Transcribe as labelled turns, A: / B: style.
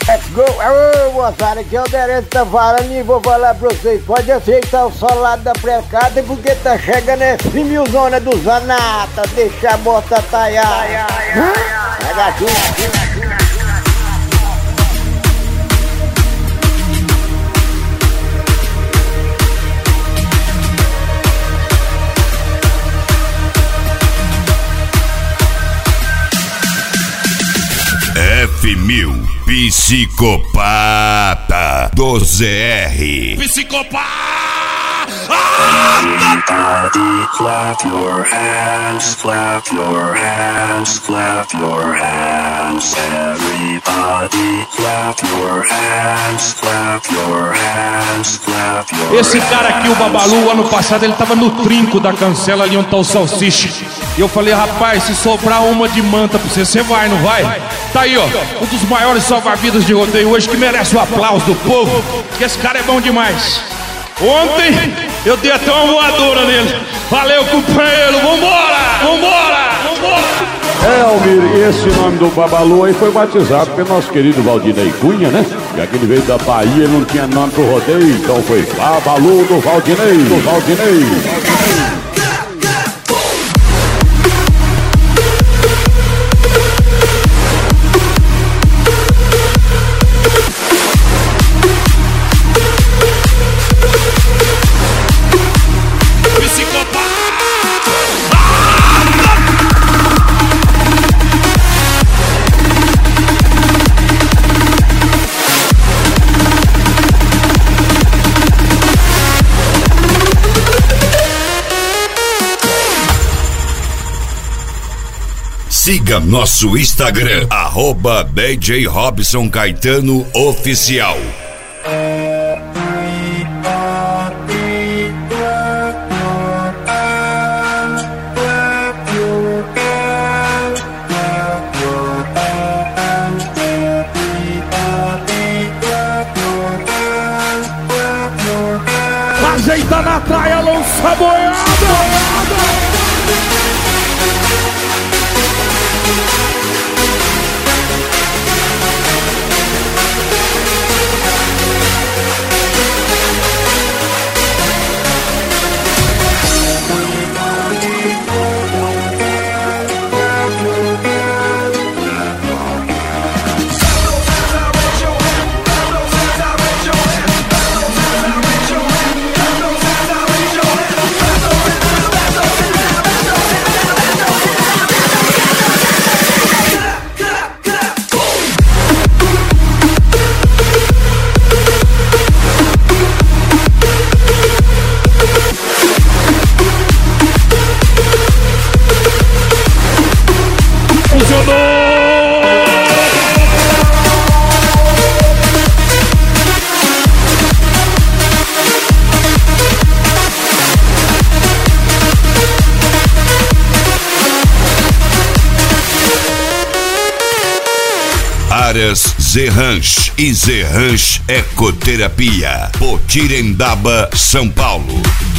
A: Let's go! Ô, moçada, que é o Derente tá falando e vou falar pra vocês. Pode aceitar o salário da precada porque tá chegando esse milzona do Zanata. Deixa a bota talhar. Pega aqui.
B: F1000, psicopata do ZR. Psicopata!
C: Everybody clap your hands, clap your hands, clap your hands. Everybody clap your hands, clap your hands, clap your hands.
D: Esse cara aqui, o Babalu, ano passado ele tava no trinco da Cancela ali onde tá o Salsicha. E eu falei, rapaz, se sobrar uma de manta pra você, você vai, não vai? Tá aí, ó, um dos maiores salva-vidas de rodeio hoje que merece o aplauso do povo, que esse cara é bom demais. Ontem eu dei até uma voadora nele. Valeu, companheiro, vambora, vambora, vambora.
E: Almir, esse nome do Babalu aí foi batizado pelo nosso querido Valdinei Cunha, né? Que aquele veio da Bahia, não tinha nome pro rodeio, então foi Babalu do Valdinei, do Valdinei.
B: Siga nosso Instagram, @DJ Robson Caetano Oficial.
D: Ajeita na traia, lança a boiada.
B: Áreas Zerranch e Zerranch Ecoterapia, Potirendaba, São Paulo.